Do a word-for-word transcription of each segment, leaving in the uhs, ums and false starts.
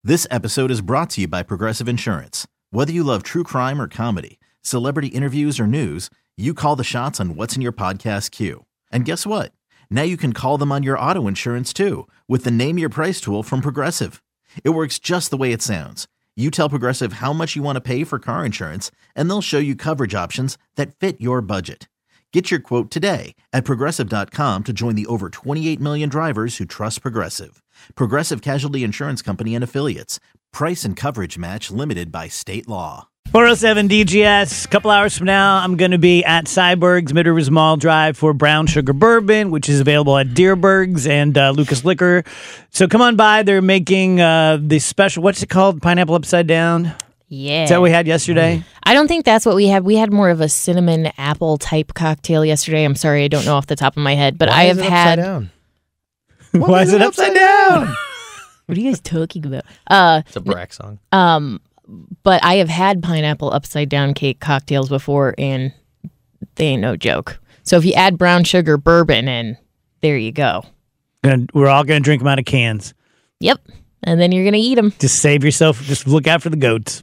This episode is brought to you by Progressive Insurance. Whether you love true crime or comedy, celebrity interviews or news, you call the shots on what's in your podcast queue. And guess what? Now you can call them on your auto insurance too with the Name Your Price tool from Progressive. It works just the way it sounds. You tell Progressive how much you want to pay for car insurance, and they'll show you coverage options that fit your budget. Get your quote today at Progressive dot com to join the over twenty-eight million drivers who trust Progressive. Progressive Casualty Insurance Company and Affiliates. Price and coverage match limited by state law. four oh seven D G S. A couple hours from now, I'm going to be at Cyberg's Mid Rivers Mall Drive for Brown Sugar Bourbon, which is available at Deerberg's and uh, Lucas Liquor. So come on by. They're making uh, the special, what's it called? Pineapple Upside Down? Yeah. Is that what we had yesterday? I don't think that's what we had. We had more of a cinnamon apple type cocktail yesterday. I'm sorry, I don't know off the top of my head, but Why I have is it had. upside down? Why is it upside down? What are you guys talking about? Uh, It's a Brack song. um, but I have had pineapple upside down cake cocktails before, and they ain't no joke. So if you add brown sugar bourbon in, there you go. Gonna- We're all going to drink them out of cans. Yep, and then you're gonna eat them. Just save yourself. Just look out for the goats.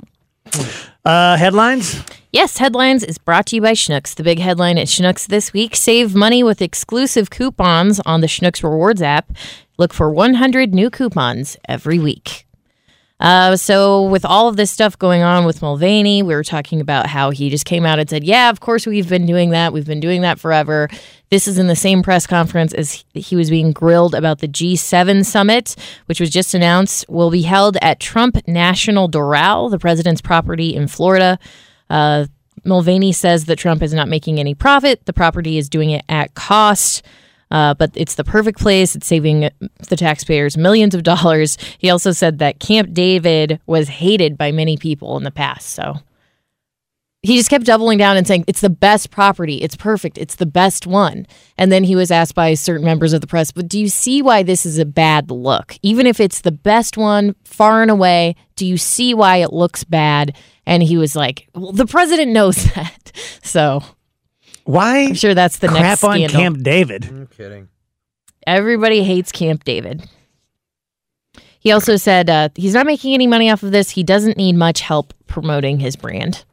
Uh, headlines? Yes, Headlines is brought to you by Schnucks. The big headline at Schnucks this week: save money with exclusive coupons on the Schnucks Rewards app. Look for one hundred new coupons every week. Uh, so with all of this stuff going on with Mulvaney, we were talking about how he just came out and said, yeah, of course we've been doing that. We've been doing that forever. This is in the same press conference as he was being grilled about the G seven summit, which was just announced will be held at Trump National Doral, the president's property in Florida. Uh, Mulvaney says that Trump is not making any profit. The property is doing it at cost. Uh, but it's the perfect place. It's saving the taxpayers millions of dollars. He also said that Camp David was hated by many people in the past. So he just kept doubling down and saying, it's the best property. It's perfect. It's the best one. And then he was asked by certain members of the press, but do you see why this is a bad look? Even if it's the best one, far and away, do you see why it looks bad? And he was like, well, the president knows that. So... Why? I'm sure that's the crap next on scandal. Camp David? I'm kidding. Everybody hates Camp David. He also said uh, he's not making any money off of this. He doesn't need much help promoting his brand,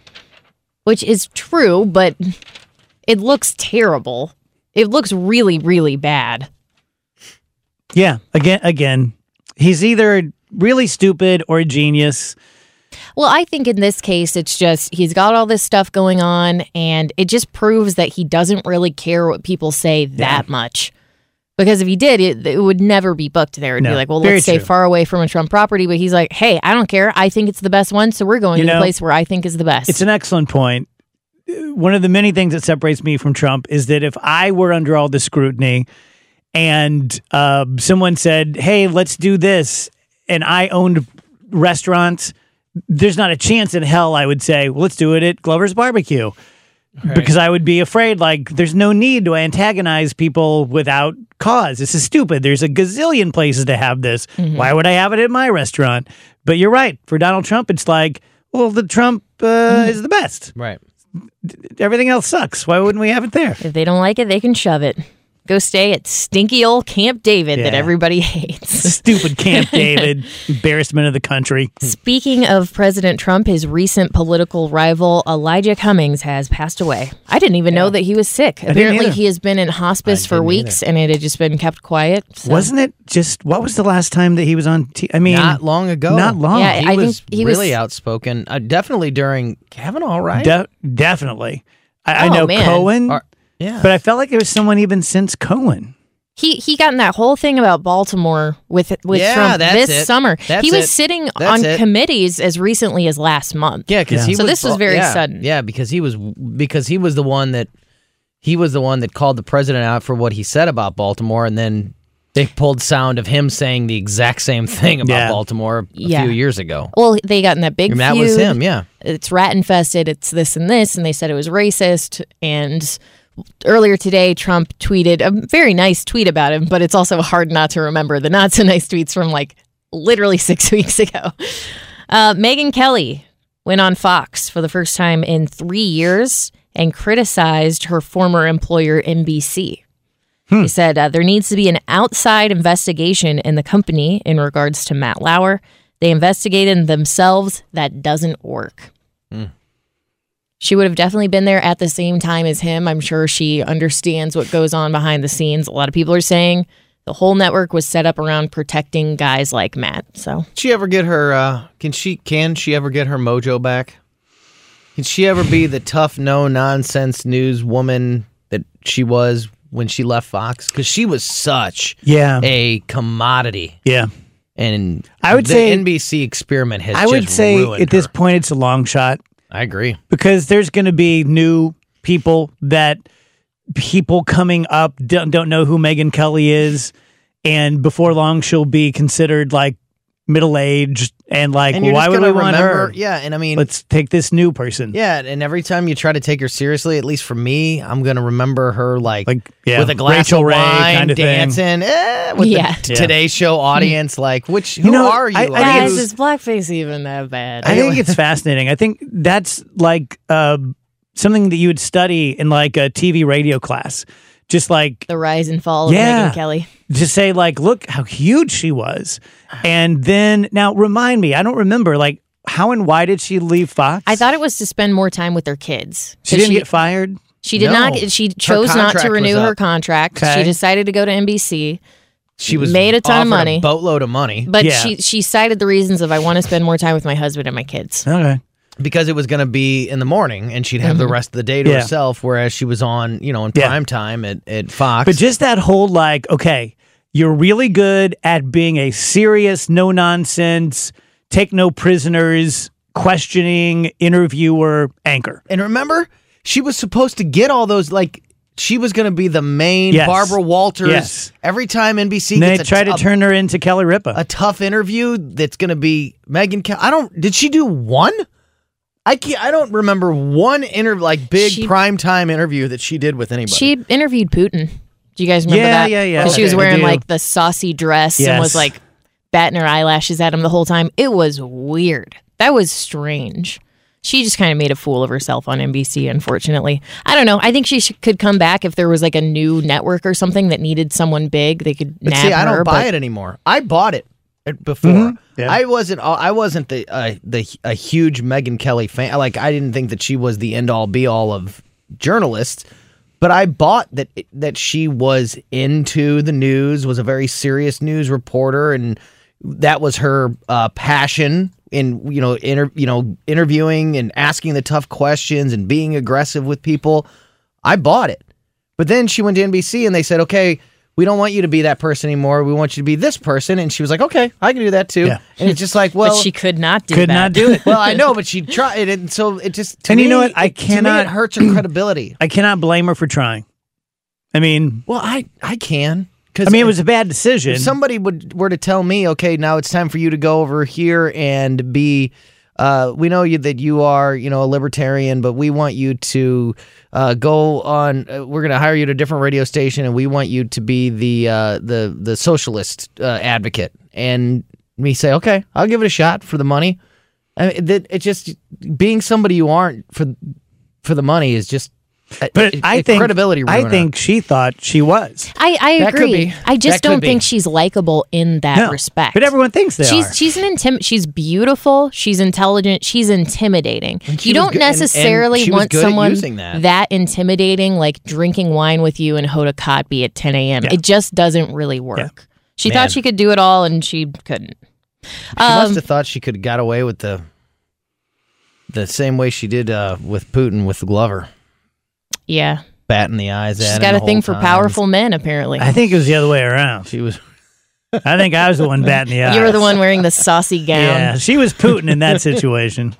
which is true, but it looks terrible. It looks really, really bad. Yeah, again, again, he's either really stupid or a genius. Well, I think in this case, it's just he's got all this stuff going on, and it just proves that he doesn't really care what people say that Yeah. much. Because if he did, it, it would never be booked there. It'd No, be like, well, very let's stay true. far away from a Trump property. But he's like, hey, I don't care. I think it's the best one, so we're going You to know, the place where I think is the best. It's an excellent point. One of the many things that separates me from Trump is that if I were under all this scrutiny and uh, someone said, hey, let's do this, and I owned restaurants, there's not a chance in hell I would say, well, let's do it at Glover's Barbecue. Right. Because I would be afraid, like, there's no need to antagonize people without cause. This is stupid. There's a gazillion places to have this. Mm-hmm. Why would I have it at my restaurant? But you're right. For Donald Trump, it's like, well, the Trump uh, Mm-hmm. is the best. Right. Everything else sucks. Why wouldn't we have it there? if they don't like it, they can shove it. Go stay at stinky old Camp David that Yeah. everybody hates. Stupid Camp David. Embarrassment of the country. Speaking of President Trump, his recent political rival Elijah Cummings has passed away. I didn't even know that he was sick. Apparently, either. he has been in hospice I for didn't weeks, and it had just been kept quiet. so- Wasn't it just, what was the last time that he was on T V? I mean, Not long ago. Not long. Yeah, He I was think he was- really outspoken. Uh, definitely during Kavanaugh, right? De- definitely. I, I Oh, know man. Cohen, Or- yeah. but I felt like it was someone even since Cohen. He he got in that whole thing about Baltimore with with Yeah, Trump that's this it. summer. That's he was it. sitting That's on it. committees as recently as last month. Yeah, because Yeah. he So was this was bu- very yeah, sudden. Yeah, because he was because he was the one that he was the one that called the president out for what he said about Baltimore, and then they pulled sound of him saying the exact same thing about Yeah. Baltimore a Yeah. few years ago. Well, they got in that big And that feud. was him, yeah. It's rat infested. It's this and this, and they said it was racist. And earlier today, Trump tweeted a very nice tweet about him, but it's also hard not to remember the not so nice tweets from like literally six weeks ago. Uh, Megyn Kelly went on Fox for the first time in three years and criticized her former employer, N B C. He said uh, there needs to be an outside investigation in the company in regards to Matt Lauer. They investigated themselves. That doesn't work. Mm. She would have definitely been there at the same time as him. I'm sure she understands what goes on behind the scenes. A lot of people are saying the whole network was set up around protecting guys like Matt. So, Did she ever get her? Uh, can she? Can she ever get her mojo back? Can she ever be the tough, no nonsense news woman that she was when she left Fox? Because she was such Yeah. a commodity. Yeah. And I would the say- N B C experiment has I just would say ruined at this her. point it's a long shot I agree. because there's going to be new people that people coming up don't, don't know who Megyn Kelly is. And before long, she'll be considered like middle-aged and like, And you're why just would we gonna want remember, her? Yeah, and I mean, Let's take this new person. yeah, and every time you try to take her seriously, at least for me, I'm gonna remember her like, Like, yeah, with a glass Rachel of Ray wine, kind of thing. dancing, eh, with Yeah. the t- Yeah. Today Show audience. Like, which who You know, are you? I- I Are think you- guys, is blackface even that bad? I think it's fascinating. I think that's like uh, something that you would study in like a T V radio class. Just like, The rise and fall of Yeah. Megyn Kelly. just say like, look how huge she was. And then, now remind me, I don't remember, like, how and why did she leave Fox? I thought it was to spend more time with their kids. she 'Cause didn't get fired. She did No. not. get- She chose not contract to was renew her up. contract. Okay. She decided to go to N B C, she was made a ton of offered money. a boatload of money but Yeah. she she cited the reasons of I want to spend more time with my husband and my kids. Okay. because it was going to be in the morning, and she'd have the rest of the day to Yeah. herself. Whereas she was on, you know, in Yeah. prime time at, at Fox. But just that whole like, okay, you're really good at being a serious, no nonsense, take no prisoners, questioning interviewer anchor. and remember, she was supposed to get all those like. She was going to be the main Yes. Barbara Walters. Yes. Every time N B C And they gets a, try to a- turn her into Kelly Ripa. a tough interview that's going to be Megyn Kelly. I don't. Did she do one? I can't, I don't remember one inter like big She- primetime interview that she did with anybody. She interviewed Putin. Do you guys remember Yeah, that? yeah, yeah. 'Cause she was Okay. I wearing do. like the saucy dress and Yes. was like batting her eyelashes at him the whole time. It was weird. That was strange. She just kind of made a fool of herself on N B C, unfortunately. I don't know. I think she sh- could come back if there was like a new network or something that needed someone big. They could But nab see, I her. don't buy but it anymore. I bought it before. Mhm. Yeah. I wasn't. I wasn't the uh, the a huge Megyn Kelly fan. Like I didn't think that she was the end all be all of journalists. But I bought that that she was into the news, was a very serious news reporter, and that was her uh, passion in you know inter, you know interviewing and asking the tough questions and being aggressive with people. I bought it. But then she went to N B C and they said, okay, we don't want you to be that person anymore. We want you to be this person. And she was like, okay, I can do that too. Yeah. And it's just like, well, but she could not do could that. not do it. well, I know, but she tried. And so it just, to And me, you know what? I it, to me, cannot- it hurts her credibility. I cannot blame her for trying. I mean, Well, I, I can. Cause I mean, it was a bad decision. if somebody would were to tell me, okay, now it's time for you to go over here and be, uh, we know you that you are, you know, a libertarian, but we want you to uh, go on. Uh, we're going to hire you to a different radio station, and we want you to be the uh, the the socialist uh, advocate. And me say, okay, I'll give it a shot for the money. I mean, that it just being somebody you aren't for for the money is just. but a, I a think credibility. I ruiner. think she thought she was. I, I That could agree. be. I just That could don't be. think she's likable in that No. respect. But everyone thinks they she's are. she's an intim- she's beautiful, she's intelligent, she's intimidating. And she You was don't good- and- and necessarily she was want good at someone using that. intimidating, like drinking wine with you in Hoda Kotb at ten a.m. Yeah. It just doesn't really work. Yeah. She Man. thought she could do it all, and she couldn't. She Um, must have thought she could have got away with the the same way she did uh, with Putin with Glover, Yeah, batting the eyes at she's him got the a thing whole for time. powerful men. Apparently, I think it was the other way around. She was. I think I was the one batting the eyes. you were the one wearing the saucy gown. Yeah, she was Putin in that situation.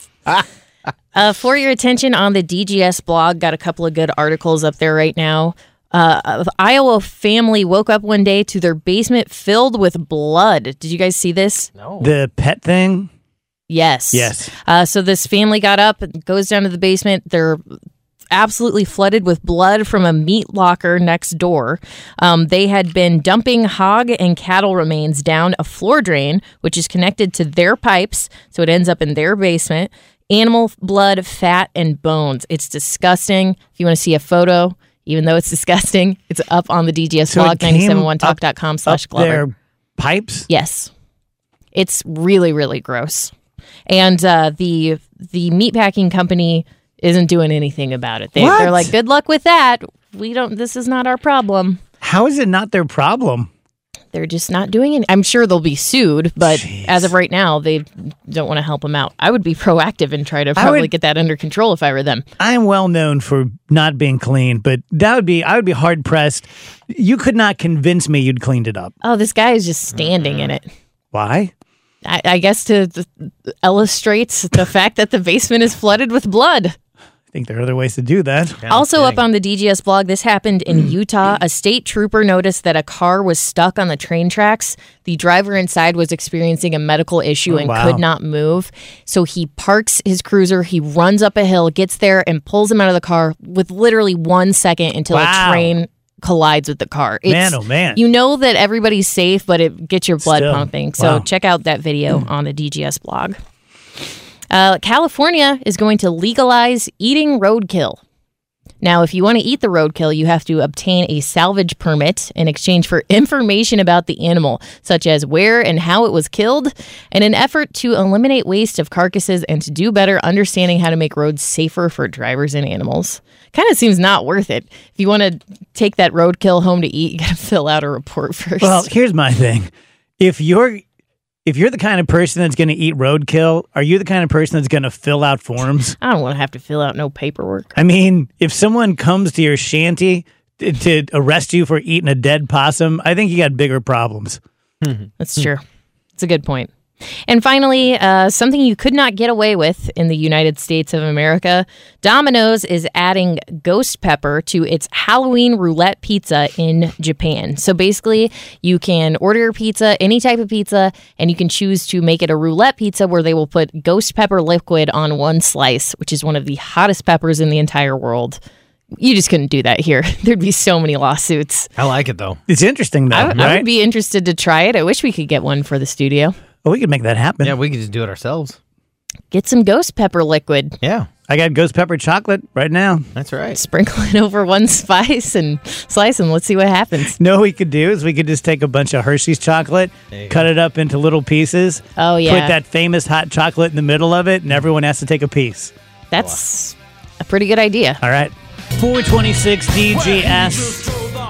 Uh, for your attention on the D G S blog, got a couple of good articles up there right now. Uh, an Iowa family woke up one day to their basement filled with blood. Did you guys see this? No. The pet thing. Yes. Yes. Uh, so this family got up, goes down to the basement. They're absolutely flooded with blood from a meat locker next door. Um, they had been dumping hog and cattle remains down a floor drain, which is connected to their pipes. So it ends up in their basement. Animal blood, fat, and bones. It's disgusting. If you want to see a photo, even though it's disgusting, it's up on the D G S So it blog, came nine seven one talk dot com slash up their Glover. pipes. Yes. It's really, really gross. And uh, the the meatpacking company isn't doing anything about it. They, What? they're like, good luck with that. We don't. This is not our problem. How is it not their problem? They're just not doing it. I'm sure they'll be sued, but Jeez. as of right now, they don't want to help them out. I would be proactive and try to I probably would- get that under control if I were them. I'm well known for not being clean, but that would be I would be hard pressed. You could not convince me you'd cleaned it up. Oh, this guy is just standing in it. Why? I, I guess to, to illustrates the fact that the basement is flooded with blood. I think there are other ways to do that. Also up on the D G S blog, this happened in Utah. A state trooper noticed that a car was stuck on the train tracks. The driver inside was experiencing a medical issue Oh, and wow. could not move. So he parks his cruiser, he runs up a hill, gets there, and pulls him out of the car with literally one second until Wow. a train collides with the car. Man, oh, man. You know that everybody's safe, but it gets your blood Still, pumping. So wow. check out that video on the D G S blog. Uh, California is going to legalize eating roadkill. Now, if you want to eat the roadkill, you have to obtain a salvage permit in exchange for information about the animal, such as where and how it was killed, in an effort to eliminate waste of carcasses and to do better understanding how to make roads safer for drivers and animals. Kind of seems not worth it. If you want to take that roadkill home to eat, you got to fill out a report first. Well, here's my thing. If you're if you're the kind of person that's going to eat roadkill, are you the kind of person that's going to fill out forms? I don't want to have to fill out no paperwork. I mean, if someone comes to your shanty to, to arrest you for eating a dead possum, I think you got bigger problems. That's true. It's a good point. And finally, uh, something you could not get away with in the United States of America, Domino's is adding ghost pepper to its Halloween roulette pizza in Japan. So basically, you can order your pizza, any type of pizza, and you can choose to make it a roulette pizza where they will put ghost pepper liquid on one slice, which is one of the hottest peppers in the entire world. You just couldn't do that here. There'd be so many lawsuits. I like it though. It's interesting, though, I, right? I would be interested to try it. I wish we could get one for the studio. well, we could make that happen. Yeah, we could just do it ourselves. Get some ghost pepper liquid. Yeah, I got ghost pepper chocolate right now. that's right. Sprinkle it over one spice and slice and let's see what happens. No, what we could do is we could just take a bunch of Hershey's chocolate, you cut it up into little pieces. Oh, yeah. Put that famous hot chocolate in the middle of it, and everyone has to take a piece. That's a pretty good idea. All right. four twenty-six D G S.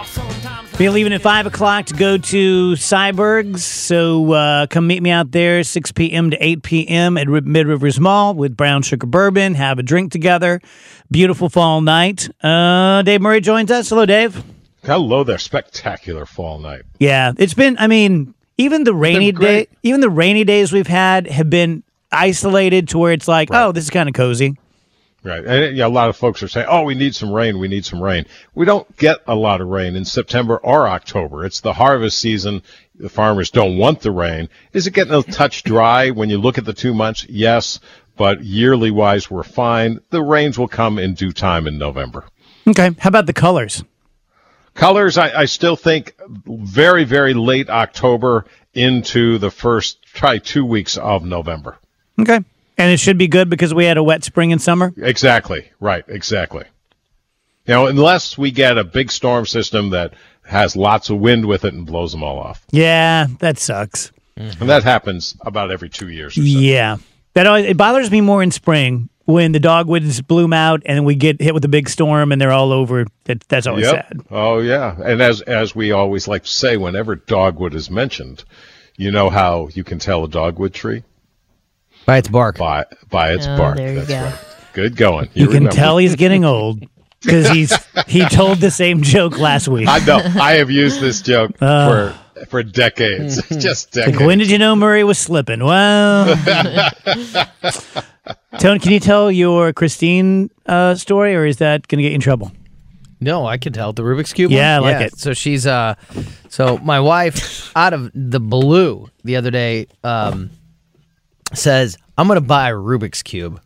Be leaving at five o'clock to go to Cyberg's. So uh, come meet me out there, six p.m. to eight p.m. at Mid Rivers Mall with Brown Sugar Bourbon. Have a drink together. Beautiful fall night. Uh, Dave Murray joins us. Hello, Dave. Hello there. Spectacular fall night. Yeah, it's been, I mean, even the rainy been day, great. even the rainy days we've had have been isolated to where it's like, oh, this is kind of cozy. Right. And yeah, a lot of folks are saying, oh, we need some rain. We need some rain. We don't get a lot of rain in September or October. It's the harvest season. The farmers don't want the rain. Is it getting a touch dry when you look at the two months? Yes. But yearly wise, we're fine. The rains will come in due time in November. Okay. How about the colors? Colors, I, I still think very, very late October into the first, try two weeks of November. Okay. And it should be good because we had a wet spring and summer? Exactly. Right. Exactly. You know, unless we get a big storm system that has lots of wind with it and blows them all off. Yeah, that sucks. And that happens about every two years or so. Yeah. That always, it bothers me more in spring when the dogwoods bloom out and we get hit with a big storm and they're all over. That, that's always Yep. sad. Oh, yeah. And as as we always like to say, whenever dogwood is mentioned, you know how you can tell a dogwood tree? By its bark. By by its Oh, bark. there you That's go. right. Good going. You, can remember. tell he's getting old because he's he told the same joke last week. I know. I have used this joke for for decades. Just decades. Like, when did you know Murray was slipping? Well, Tony, can you tell your Christine uh, story, or is that going to get you in trouble? No, I can tell the Rubik's Cube. Yeah, one? I like it. So she's uh, so my wife out of the blue the other day um says I'm gonna buy a Rubik's Cube.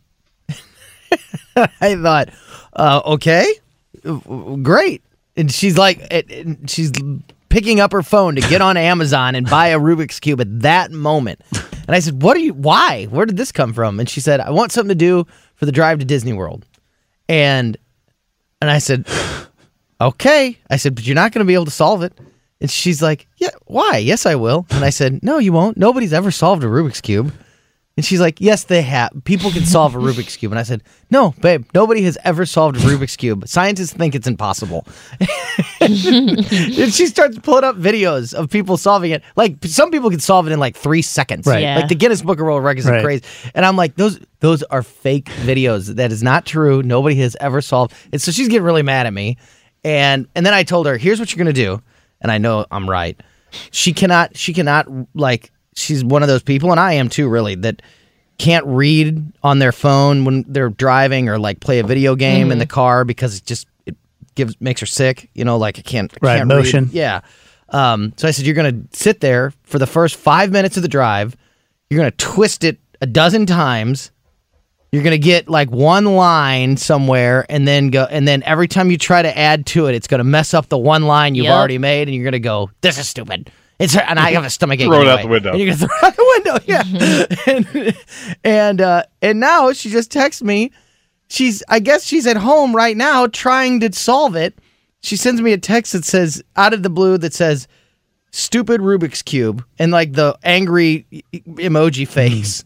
I thought, uh, okay, great, and she's like, and she's picking up her phone to get on Amazon and buy a Rubik's Cube at that moment. And I said, what are you? Why? Where did this come from? And she said, I want something to do for the drive to Disney World. And and I said, okay. I said, but you're not going to be able to solve it. And she's like, yeah, why? Yes, I will. And I said, no, you won't. Nobody's ever solved a Rubik's Cube. And she's like, yes, they have. People can solve a Rubik's Cube. And I said, no, babe, nobody has ever solved a Rubik's Cube. Scientists think it's impossible. And she starts pulling up videos of people solving it. Like, some people can solve it in like three seconds. Right. Yeah. Like the Guinness Book of World Records Right. is crazy. And I'm like, those those are fake videos. That is not true. Nobody has ever solved. And so she's getting really mad at me. And and then I told her, here's what you're going to do. And I know I'm right. She cannot, she cannot, like, she's one of those people, and I am too, really, that can't read on their phone when they're driving or like play a video game Mm-hmm. in the car because it just it gives makes her sick. You know, like I can't, I Right, can't motion. read. Yeah. Um, so I said, you're going to sit there for the first five minutes of the drive. You're going to twist it a dozen times. You're going to get like one line somewhere and then go, and then every time you try to add to it, it's going to mess up the one line you've Yep. already made, and you're going to go, this is stupid. It's and I have a stomach ache. Throw it out anyway. the window. And you're going to throw it out the window. Yeah. and and, uh, and now she just texts me. She's, I guess she's at home right now trying to solve it. She sends me a text that says, out of the blue, that says, stupid Rubik's Cube, and like the angry e- emoji face.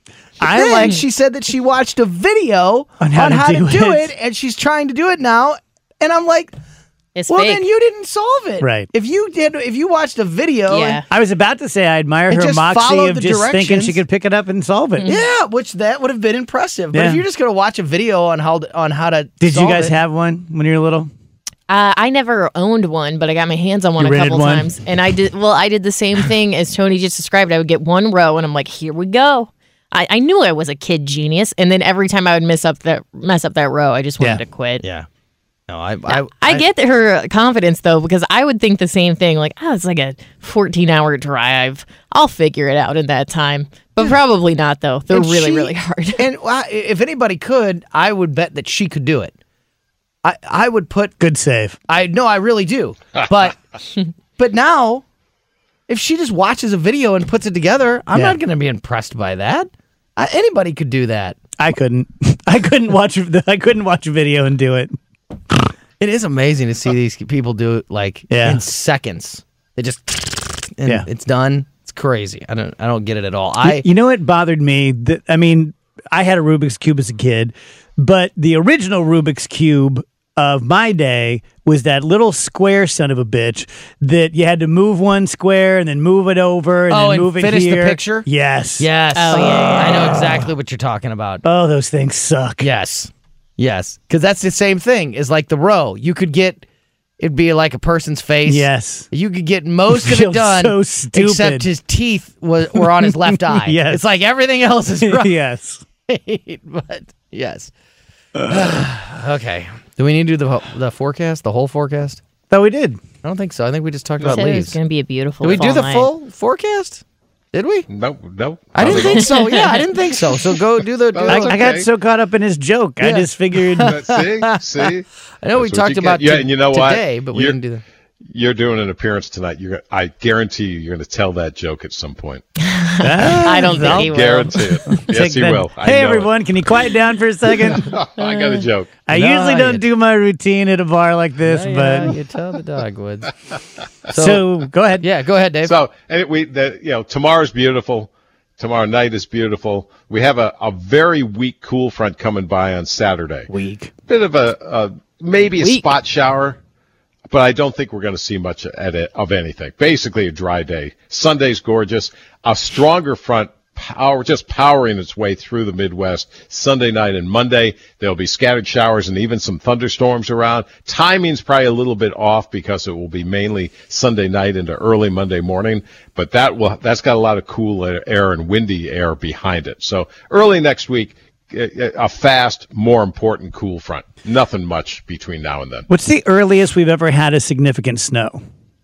I Then- like. She said that she watched a video On how to do it. it. and she's trying to do it now. And I'm like, It's well, fake. then you didn't solve it, Right. If you did, if you watched a video, Yeah. and- I was about to say I admire And her just moxie follow of the just thinking directions. she could pick it up and solve it. yeah, which that would have been impressive. But Yeah. if you're just gonna watch a video on how to, on how to, Did you solve guys it, have one when you were little? Uh, I never owned one, but I got my hands on one You a rented couple one? times, and I did. Well, I did the same thing as Tony just described. I would get one row, and I'm like, "Here we go." I, I knew I was a kid genius, and then every time I would mess up that mess up that row, I just wanted Yeah. to quit. Yeah. No, I, I, I get her confidence though, because I would think the same thing. Like, oh, it's like a fourteen hour drive. I'll figure it out in that time. But probably not though. They're And really, she- really hard. And uh, if anybody could, I would bet that she could do it. I, I would put Good save. I no, I really do. But but now, if she just watches a video and puts it together, I'm Yeah. not going to be impressed by that. I, anybody could do that. I couldn't. I couldn't watch. the- I couldn't watch a video and do it. It is amazing to see these people do it like Yeah. in seconds. They just and Yeah. it's done. It's crazy. I don't I don't get it at all. Y- I you know what bothered me? That I mean, I had a Rubik's Cube as a kid, but the original Rubik's Cube of my day was that little square son of a bitch that you had to move one square and then move it over and Oh, then and move it finish the here. picture? Yes. yes. Oh, yeah, yeah, I know yeah. exactly what you're talking about. Oh, those things suck. Yes. Yes. Because that's the same thing as like the row. You could get, it'd be like a person's face. Yes. You could get most of it Feels done. so stupid. Except his teeth was, were on his left eye. Yes. It's like everything else is right. yes. But yes. Okay. Do we need to do the, the forecast, the whole forecast? Thought we did. I don't think so. I think we just talked You about said it was leaves. going to be a beautiful. Did we do fall the night. full forecast? Did we? No, no. I didn't probably think so. Yeah, I didn't think so. So go do the. Do Oh, I, the- that's I got okay. so caught up in his joke. I Yeah. just figured. not. see, see. I know we That's what talked you about get. Yeah, to- and you know what? today, but we You're- didn't do that. You're doing an appearance tonight. You're. I guarantee you, you're going to tell that joke at some point. I don't think he will. Guarantee it. Yes, Take he that- will. I Hey, know it. everyone, can you quiet down for a second? I got a joke. I No, usually don't you- do my routine at a bar like this, Yeah, but you tell the dogwoods. so, go ahead. Yeah, go ahead, Dave. So, and we, the, you know, tomorrow's beautiful. Tomorrow night is beautiful. We have a, a very weak cool front coming by on Saturday. Week. Bit of a, a maybe a Weak. spot shower, but I don't think we're going to see much at it, of anything. Basically, a dry day. Sunday's gorgeous. A stronger front, power, just powering its way through the Midwest. Sunday night and Monday, there'll be scattered showers and even some thunderstorms around. Timing's probably a little bit off because it will be mainly Sunday night into early Monday morning, but that will that's got a lot of cool air and windy air behind it. So early next week, a fast, more important cool front. Nothing much between now and then. What's the earliest we've ever had a significant snow?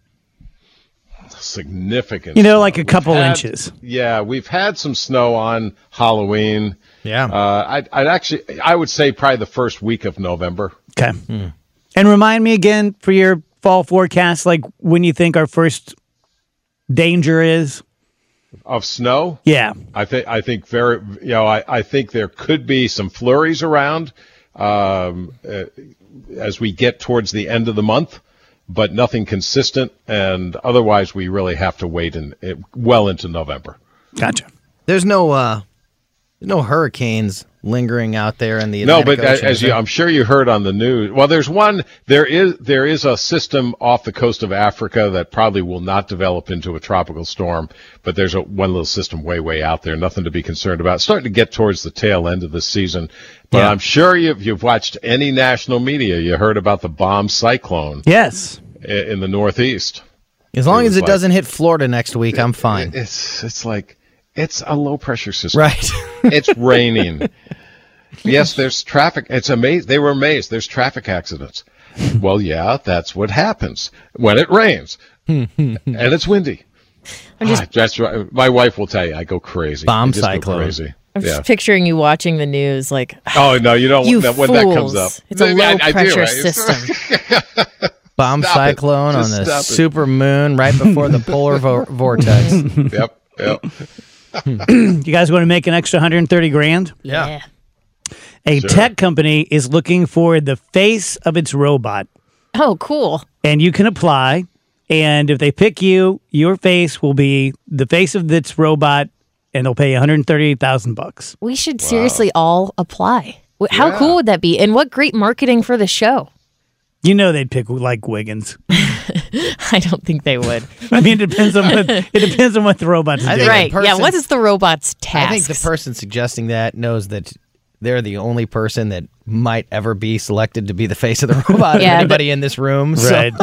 Significant. You know, snow. like a We've couple had- inches. Yeah, we've had some snow on Halloween. Yeah. Uh, I'd, I'd actually, I would say probably the first week of November. Okay. And remind me again for your fall forecast, like when you think our first danger is. Of snow. Yeah. I think I think very you know I, I think there could be some flurries around um, uh, as we get towards the end of the month. but nothing consistent. And otherwise, we really have to wait in, it, well into November. Gotcha. There's no uh, no hurricanes lingering out there in the no, Atlantic but Ocean, as you, I'm sure you heard on the news. Well, there's one. There is there is a system off the coast of Africa that probably will not develop into a tropical storm. But there's a one little system way way out there. Nothing to be concerned about. It's starting to get towards the tail end of the season. But Yeah. I'm sure you've you've watched any national media. You heard about the bomb cyclone Yes. i- in the Northeast. as long it as was it like- doesn't hit Florida next week, I'm fine. It's it's like it's a low pressure system. Right. It's raining. Yes, there's traffic. It's amazing. They were amazed. There's traffic accidents. Well, yeah, that's what happens when it rains and it's windy. I'm just- Ah, that's right. My wife will tell you I go crazy. Bomb I just go cyclone. Crazy. I'm Yeah. just picturing you watching the news, like, Oh no, you don't. you that, when fools. that comes up, It's a I- I low do, pressure right? system. Bomb Stop it. cyclone on Just the stop it. super moon right before the polar vo- vortex. Yep. Yep. You guys want to make an extra one hundred thirty grand? Yeah. A Sure. tech company is looking for the face of its robot, Oh, cool. and you can apply. And if they pick you, your face will be the face of its robot, and they'll pay one hundred thirty-eight thousand bucks. We should seriously all apply. Wh- How Yeah. cool would that be? And what great marketing for the show. You know they'd pick like Wiggins. I don't think they would. I mean, it depends on what it depends on what the robot's I doing. think Right. the Yeah. person- What is the robot's task? I think the person suggesting that knows that they're the only person that might ever be selected to be the face of the robot Yeah, of anybody in this room. So Right.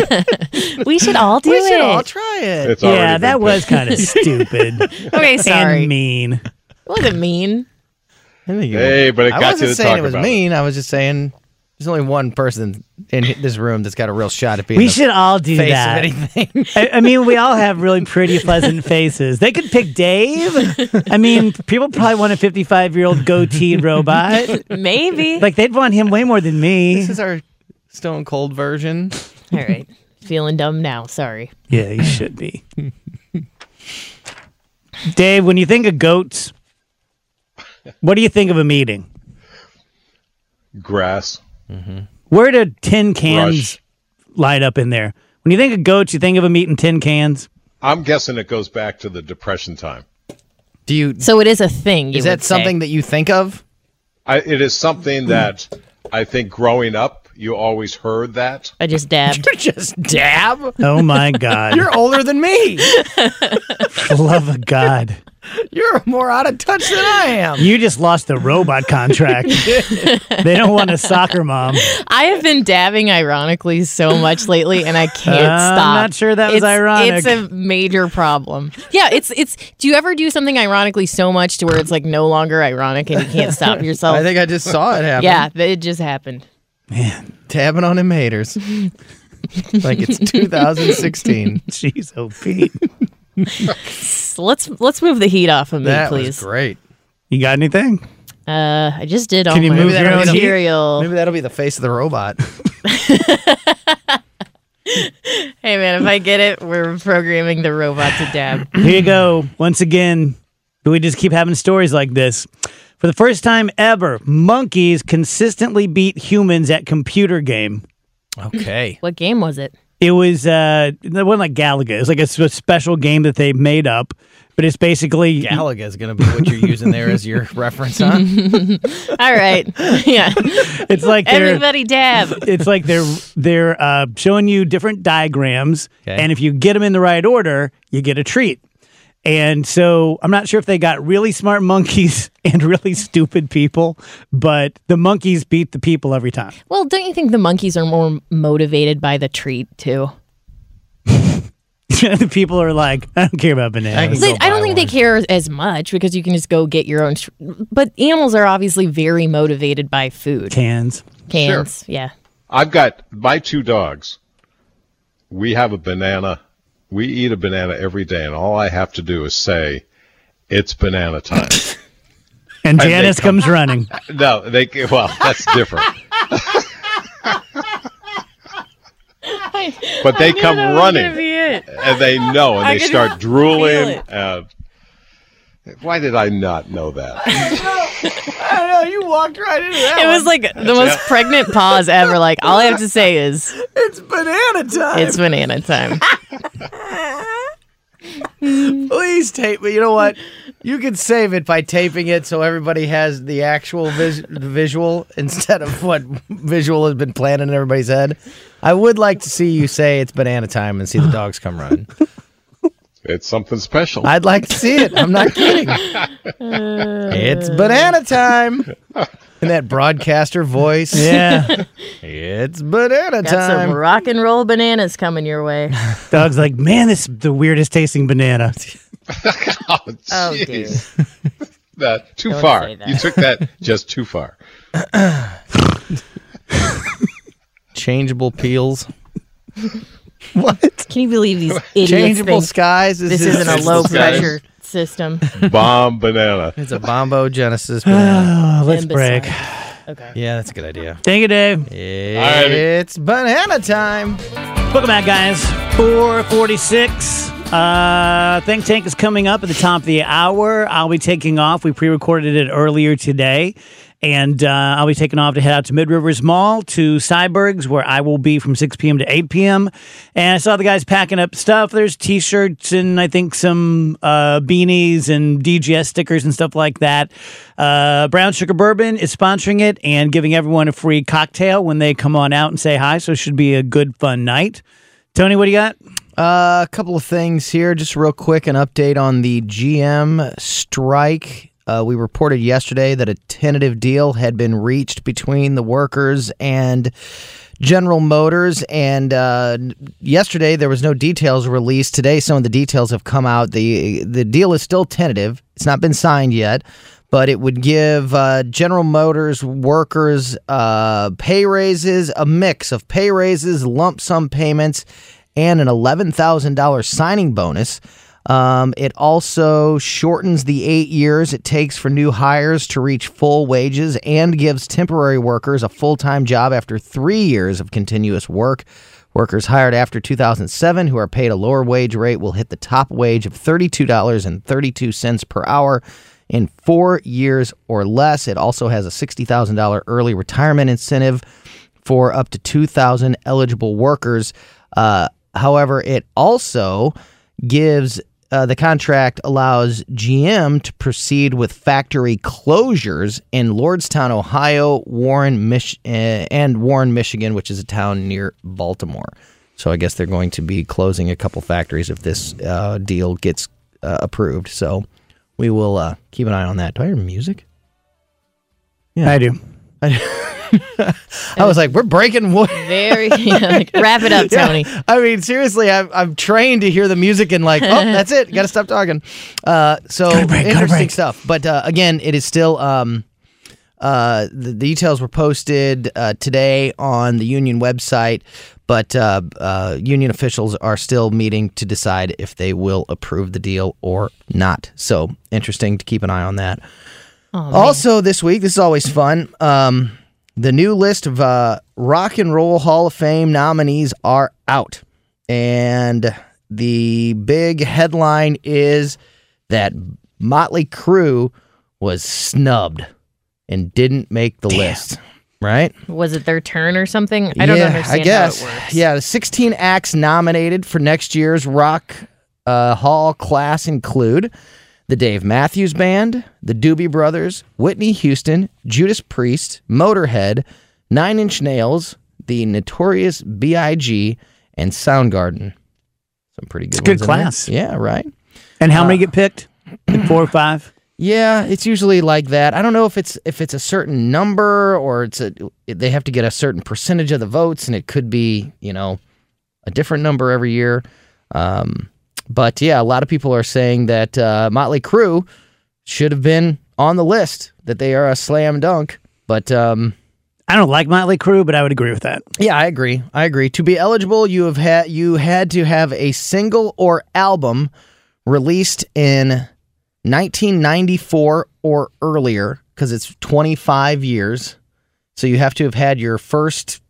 we should all do we it. should all try it. It's already Yeah, been that picked. was kind of stupid Okay, sorry. and mean. It wasn't mean. I think Hey, but it I got wasn't you to saying talk it was about it. mean. I was just saying there's only one person in this room that's got a real shot at being We the should all do face that. of anything. I, I mean, we all have really pretty, pleasant faces. They could pick Dave. I mean, people probably want a fifty-five-year-old goateed robot. Maybe. Like, they'd want him way more than me. This is our Stone Cold version. All right. Feeling dumb now. Sorry. Yeah, he should be. Dave, when you think of goats, what do you think of a meeting? Grass. Where do tin cans Rush. light up in there? When you think of goats, you think of them eating tin cans? I'm guessing it goes back to the Depression time. Do you? So it is a thing. You Is that would say. something that you think of? I, it is something that I think growing up, you always heard that. I just dabbed. Just dab. Oh, my God. You're older than me. For the love of God. You're more out of touch than I am. You just lost the robot contract. They don't want a soccer mom. I have been dabbing ironically so much lately, and I can't Uh, I'm stop. not sure that was it's, ironic. It's a major problem. Yeah, it's it's. Do you ever do something ironically so much to where it's like no longer ironic and you can't stop yourself? I think I just saw it happen. yeah, th- it just happened. Man, Tabbing on him haters. Like it's two thousand sixteen. jeez, oh Pete. So let's let's move the heat off of me, That please. was great. You got anything? Uh, I just did all Can you my move your own heat? material. Maybe that'll be the face of the robot. Hey man, if I get it, we're programming the robot to dab. Here you go. Once again, we just keep having stories like this. For the first time ever, monkeys consistently beat humans at computer game. Okay. What game was it? It was uh, it wasn't like Galaga. It was like a, s- a special game that they made up, but it's basically Galaga is going to be what you're using there as your reference, huh? All right, yeah. it's like they're Everybody dab. it's like they're they're uh, showing you different diagrams, Okay. and if you get them in the right order, you get a treat. And so I'm not sure if they got really smart monkeys and really stupid people, but the monkeys beat the people every time. Well, don't you think the monkeys are more motivated by the treat too? The people are like, I don't care about I bananas. can They, go I don't buy think they one. care as much because you can just go get your own. Tr- but animals are obviously very motivated by food. Cans. Cans, yeah. I've got my two dogs. We have a banana. We eat a banana every day, and all I have to do is say, "It's banana time." And they Janice come- comes running. No, they well, that's different. But they come running, and they know, and I they can start feel drooling. it. Uh, why did I not know that? I know, you walked right into that It was one. like the most pregnant pause ever. Like, all I have to say is, It's banana time. it's banana time. Please tape it. You know what? You can save it by taping it so everybody has the actual vis- visual instead of what visual has been planted in everybody's head. I would like to see you say it's banana time and see the dogs come running. It's something special. I'd like to see it. I'm not kidding. It's banana time. In that broadcaster voice. Yeah. It's banana Got some time. rock and roll bananas coming your way. Dog's like, man, this is the weirdest tasting banana. oh, Oh, dear. jeez. That, too Don't far. say that. You took that just too far. Changeable peels. What? Can you believe these idiots Changeable think skies. this is isn't a Changeable low skies. pressure system? Bomb banana. It's a Bombo Genesis banana. Oh, let's And break. besides- Okay. Yeah, that's a good idea. Thank you, Dave. It's banana time. Welcome back, guys. four forty-six. Uh, Think Tank is coming up at the top of the hour. I'll be taking off. We pre-recorded it earlier today. And uh, I'll be taking off to head out to Mid Rivers Mall to Cyberg's, where I will be from six p.m. to eight p.m. And I saw the guys packing up stuff. There's T-shirts and I think some uh, beanies and D G S stickers and stuff like that. Uh, Brown Sugar Bourbon is sponsoring it and giving everyone a free cocktail when they come on out and say hi. So it should be a good, fun night. Tony, what do you got? Uh, a couple of things here. Just real quick, an update on the G M strike. Uh, we reported yesterday that a tentative deal had been reached between the workers and General Motors, and uh, yesterday there was no details released. Today some of the details have come out. The the deal is still tentative. It's not been signed yet, but it would give uh, General Motors workers uh, pay raises, a mix of pay raises, lump sum payments, and an eleven thousand dollars signing bonus. Um, it also shortens the eight years it takes for new hires to reach full wages and gives temporary workers a full-time job after three years of continuous work. Workers hired after two thousand seven who are paid a lower wage rate will hit the top wage of thirty-two dollars and thirty-two cents per hour in four years or less. It also has a sixty thousand dollars early retirement incentive for up to two thousand eligible workers. Uh, however, it also gives Uh, the contract allows G M to proceed with factory closures in Lordstown, Ohio, Warren, Mich- uh, and Warren, Michigan, which is a town near Baltimore. So I guess they're going to be closing a couple factories if this uh, deal gets uh, approved. So we will uh, keep an eye on that. Do I hear music? I do. I was like, we're breaking wood. Very, yeah, like, wrap it up, Tony. Yeah, I mean, seriously, I'm, I'm trained to hear the music and like, oh, that's it. Got to stop talking. Uh, so Gotta break, gotta interesting break. stuff. But uh, again, it is still. Um, uh, the details were posted uh, today on the union website, but uh, uh, union officials are still meeting to decide if they will approve the deal or not. So interesting to keep an eye on that. Oh, man. Also, this week, this is always fun. Um, the new list of uh, Rock and Roll Hall of Fame nominees are out. And the big headline is that Motley Crue was snubbed and didn't make the list. Right? Was it their turn or something? I don't yeah, understand I guess. how it works. Yeah, the sixteen acts nominated for next year's Rock uh, Hall class include the Dave Matthews Band, the Doobie Brothers, Whitney Houston, Judas Priest, Motorhead, Nine Inch Nails, the Notorious B I G, and Soundgarden. Some pretty good It's a good ones in there. class. Yeah, right? And how many get picked? Like four or five? Yeah, it's usually like that. I don't know if it's if it's a certain number or it's a they have to get a certain percentage of the votes, and it could be, you know, a different number every year. Um, but yeah, a lot of people are saying that uh, Motley Crue should have been on the list, that they are a slam dunk. But um, I don't like Motley Crue, but I would agree with that. yeah, I agree. I agree. To be eligible, you have had you had to have a single or album released in nineteen ninety-four or earlier, because it's twenty-five years. So you have to have had your first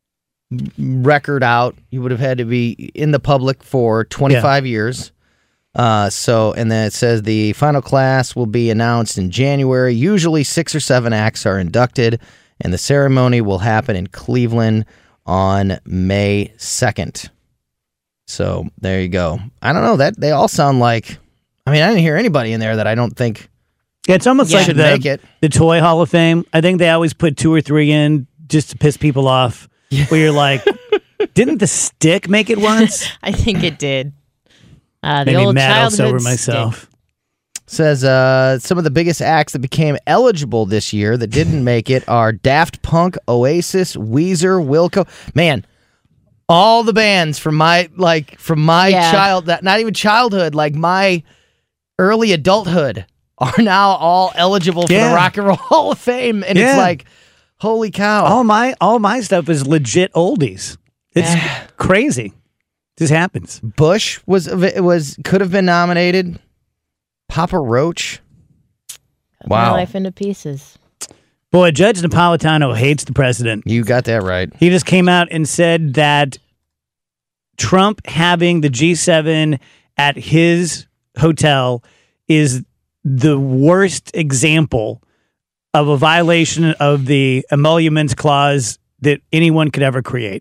record out. You would have had to be in the public for twenty-five years. Uh, so, and then it says the final class will be announced in January. Usually six or seven acts are inducted, and the ceremony will happen in Cleveland on May second. So there you go. I don't know, that they all sound like, I mean, I didn't hear anybody in there that I don't think Yeah, it's almost Yeah. like should the, make it. the Toy Hall of Fame. I think they always put two or three in just to piss people off. Where you're like, didn't the stick make it once? I think it did. Uh, the Made me old mad also childhood over myself. stick. Says uh, some of the biggest acts that became eligible this year that didn't make it are Daft Punk, Oasis, Weezer, Wilco. Man, all the bands from my like from my Yeah. child that not even childhood, like my early adulthood, are now all eligible for Yeah. the Rock and Roll Hall of Fame, and Yeah. it's like, holy cow! All my all my stuff is legit oldies. It's crazy. This happens. Bush was was could have been nominated. Papa Roach. Cut My Wow, life into pieces. Boy, Judge Napolitano hates the president. you got that right. He just came out and said that Trump having the G seven at his hotel is the worst example of a violation of the emoluments clause that anyone could ever create.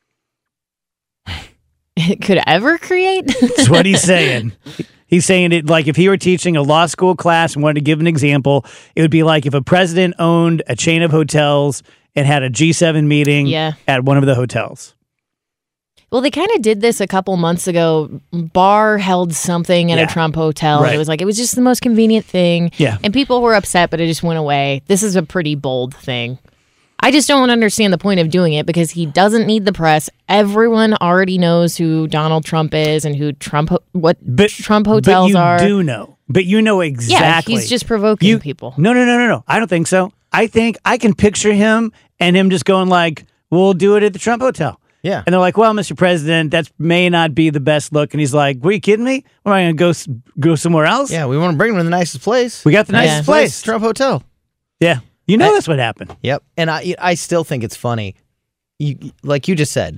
It could ever create? That's what he's saying. He's saying it like if he were teaching a law school class and wanted to give an example, it would be like if a president owned a chain of hotels and had a G seven meeting Yeah. at one of the hotels. Well, they kind of did this a couple months ago. Barr held something at Yeah. a Trump hotel. Right. And it was like, it was just the most convenient thing. Yeah. And people were upset, but it just went away. This is a pretty bold thing. I just don't understand the point of doing it because he doesn't need the press. Everyone already knows who Donald Trump is and who Trump, ho- what But Trump hotels but you are. do know. But you know exactly. Yeah, he's just provoking You- people. No, no, no, no, no. I don't think so. I think I can picture him and him just going like, "We'll do it at the Trump hotel." Yeah. And they're like, "Well, Mister President, that may not be the best look." And he's like, "Were you kidding me? Am I going to go s- go somewhere else?" Yeah, we want to bring him to the nicest place. We got the Yeah. nicest place. Trump Hotel. Yeah. You know I- that's what happened. Yep. And I I still think it's funny. You like you just said,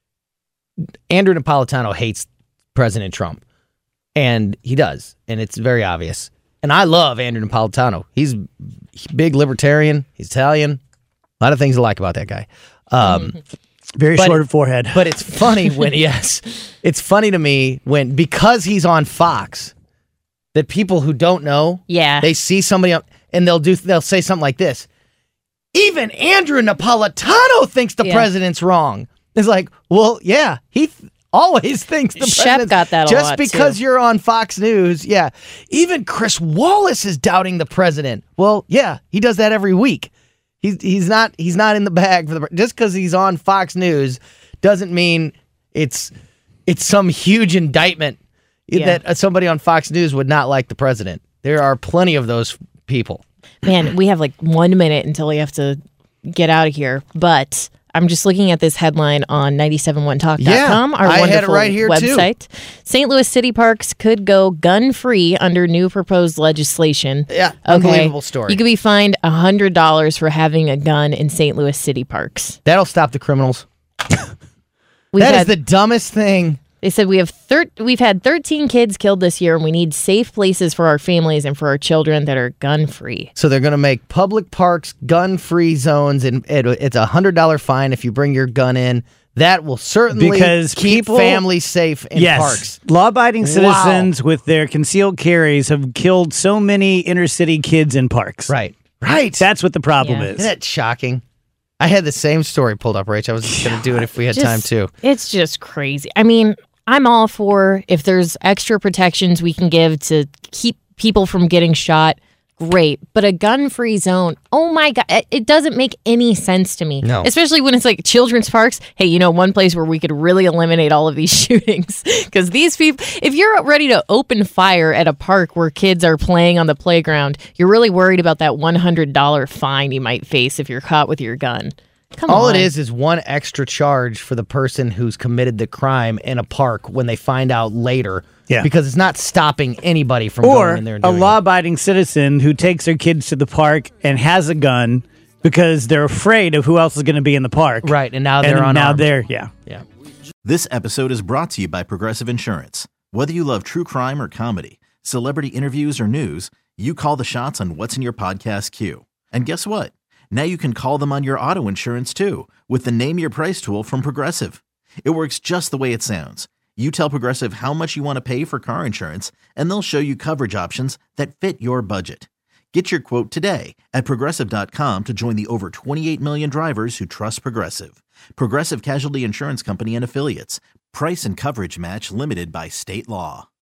Andrew Napolitano hates President Trump. And he does. And it's very obvious. And I love Andrew Napolitano. He's a big libertarian. He's Italian. A lot of things I like about that guy. Um, Very But- short forehead. but it's funny when, yes, it's funny to me when, because he's on Fox, that people who don't know, Yeah. they see somebody on, and they'll do they'll say something like this. Even Andrew Napolitano thinks the Yeah. president's wrong. It's like, well, yeah, he th- always thinks the Shep president's got that a just lot, because too. you're on Fox News. Yeah, even Chris Wallace is doubting the president. Well, yeah, he does that every week. He's he's not he's not in the bag for the pre- just because he's on Fox News doesn't mean it's it's some huge indictment Yeah. that uh, somebody on Fox News would not like the president. There are plenty of those people. Man, we have like one minute until we have to get out of here. But I'm just looking at this headline on nine seven one talk dot com, Yeah, our I had it wonderful right here, too. website. Saint Louis city parks could go gun-free under new proposed legislation. Yeah, Okay. unbelievable story. You could be fined one hundred dollars for having a gun in Saint Louis city parks. That'll stop the criminals. We've That is had, the dumbest thing. They said we have thir- we've had thirteen kids killed this year, and we need safe places for our families and for our children that are gun-free. So they're going to make public parks gun-free zones, and it, it's a hundred dollar fine if you bring your gun in. That will certainly Because keep people- families safe in yes, parks. law-abiding Wow. citizens with their concealed carries have killed so many inner-city kids in parks. Right, right. That's what the problem Yeah. is. Isn't that shocking? I had the same story pulled up, Rach. I was just going to do it if we had Just- time too. It's just crazy. I mean, I'm all for if there's extra protections we can give to keep people from getting shot. Great, but a gun-free zone, oh my God, it- it doesn't make any sense to me. No. Especially when it's like children's parks. Hey, you know, one place where we could really eliminate all of these shootings. Because these people, if you're ready to open fire at a park where kids are playing on the playground, you're really worried about that one hundred dollars fine you might face if you're caught with your gun. Come All on. it is is one extra charge for the person who's committed the crime in a park when they find out later. Yeah. Because it's not stopping anybody from Or going in there and a doing it. law-abiding citizen who takes their kids to the park and has a gun because they're afraid of who else is going to be in the park. Right, and now And they're now unarmed. they're, yeah. Yeah. This episode is brought to you by Progressive Insurance. Whether you love true crime or comedy, celebrity interviews or news, you call the shots on what's in your podcast queue. And guess what? Now you can call them on your auto insurance too with the Name Your Price tool from Progressive. It works just the way it sounds. You tell Progressive how much you want to pay for car insurance, and they'll show you coverage options that fit your budget. Get your quote today at Progressive dot com to join the over twenty-eight million drivers who trust Progressive. Progressive Casualty Insurance Company and Affiliates. Price and coverage match limited by state law.